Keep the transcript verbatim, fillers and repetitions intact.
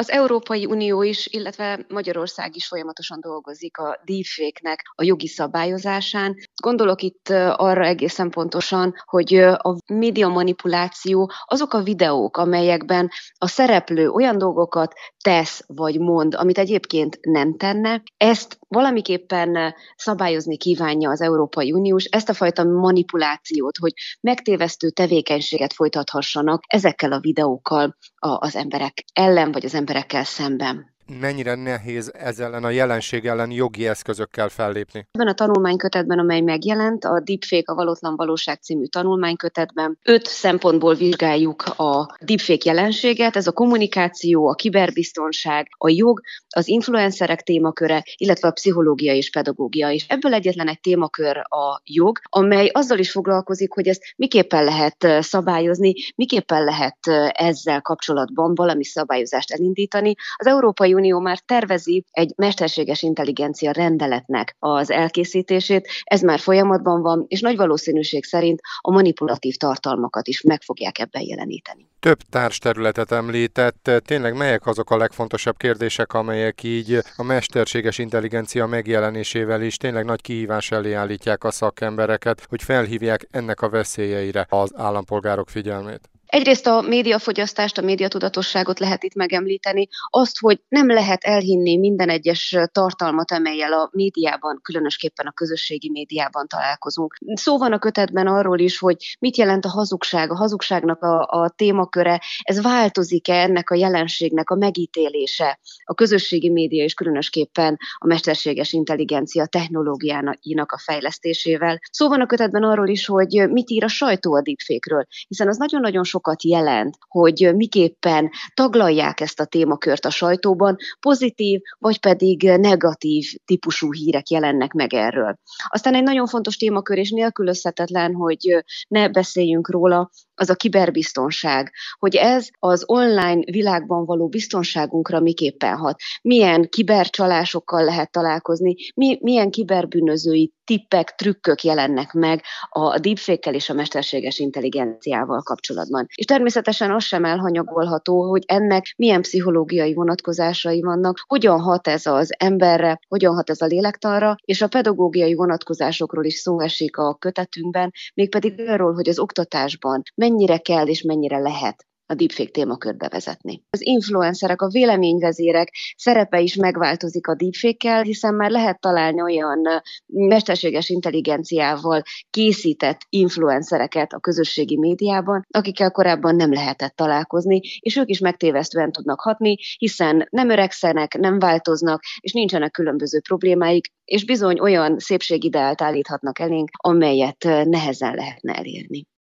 Az Európai Unió is, illetve Magyarország is folyamatosan dolgozik a deepfake-nek a jogi szabályozásán. Gondolok itt arra egészen pontosan, hogy a média manipuláció azok a videók, amelyekben a szereplő olyan dolgokat tesz vagy mond, amit egyébként nem tenne, ezt valamiképpen szabályozni kívánja az Európai Unió, és ezt a fajta manipulációt, hogy megtévesztő tevékenységet folytathassanak ezekkel a videókkal a, az emberek ellen, vagy az emberekkel szemben. Mennyire nehéz ez ellen a jelenség ellen jogi eszközökkel fellépni? Ebben a tanulmánykötetben, amely megjelent, a Deepfake a valótlan valóság című tanulmánykötetben öt szempontból vizsgáljuk a deepfake jelenséget, ez a kommunikáció, a kiberbiztonság, a jog, az influencerek témaköre, illetve a pszichológia és pedagógia is. Ebből egyetlen egy témakör a jog, amely azzal is foglalkozik, hogy ezt miképpen lehet szabályozni, miképpen lehet ezzel kapcsolatban valami szabályozást elindítani. Az Európai Unió már tervezi egy mesterséges intelligencia rendeletnek az elkészítését, ez már folyamatban van, és nagy valószínűség szerint a manipulatív tartalmakat is meg fogják ebben jeleníteni. Több társterületet említett, tényleg melyek azok a legfontosabb kérdések, amelyek így a mesterséges intelligencia megjelenésével is tényleg nagy kihívás elé állítják a szakembereket, hogy felhívják ennek a veszélyeire az állampolgárok figyelmét? Egyrészt a médiafogyasztást, a médiatudatosságot lehet itt megemlíteni, azt, hogy nem lehet elhinni minden egyes tartalmat, amellyel a médiában, különösképpen a közösségi médiában találkozunk. Szó van a kötetben arról is, hogy mit jelent a hazugság, a hazugságnak a, a témaköre, ez változik-e ennek a jelenségnek a megítélése a közösségi média és különösképpen a mesterséges intelligencia technológiáinak a fejlesztésével. Szó van a kötetben arról is, hogy mit ír a sajtó a deepfake-ről, hiszen az nagyon-nagyon sok jelent, hogy miképpen taglalják ezt a témakört a sajtóban, pozitív vagy pedig negatív típusú hírek jelennek meg erről. Aztán egy nagyon fontos témakör és nélkülözhetetlen, hogy ne beszéljünk róla, az a kiberbiztonság, hogy ez az online világban való biztonságunkra miképpen hat. Milyen kibercsalásokkal lehet találkozni, mi, milyen kiberbűnözői tippek, trükkök jelennek meg a deepfake-kel és a mesterséges intelligenciával kapcsolatban. És természetesen az sem elhanyagolható, hogy ennek milyen pszichológiai vonatkozásai vannak, hogyan hat ez az emberre, hogyan hat ez a lélektanra, és a pedagógiai vonatkozásokról is szó esik a kötetünkben, mégpedig arról, hogy az oktatásban mennyire kell és mennyire lehet a deepfake témakört bevezetni. Az influencerek, a véleményvezérek szerepe is megváltozik a deepfake-kel, hiszen már lehet találni olyan mesterséges intelligenciával készített influencereket a közösségi médiában, akikkel korábban nem lehetett találkozni, és ők is megtévesztően tudnak hatni, hiszen nem öregszenek, nem változnak, és nincsenek különböző problémáik, és bizony olyan szépségideált állíthatnak elénk, amelyet nehezen lehetne elérni.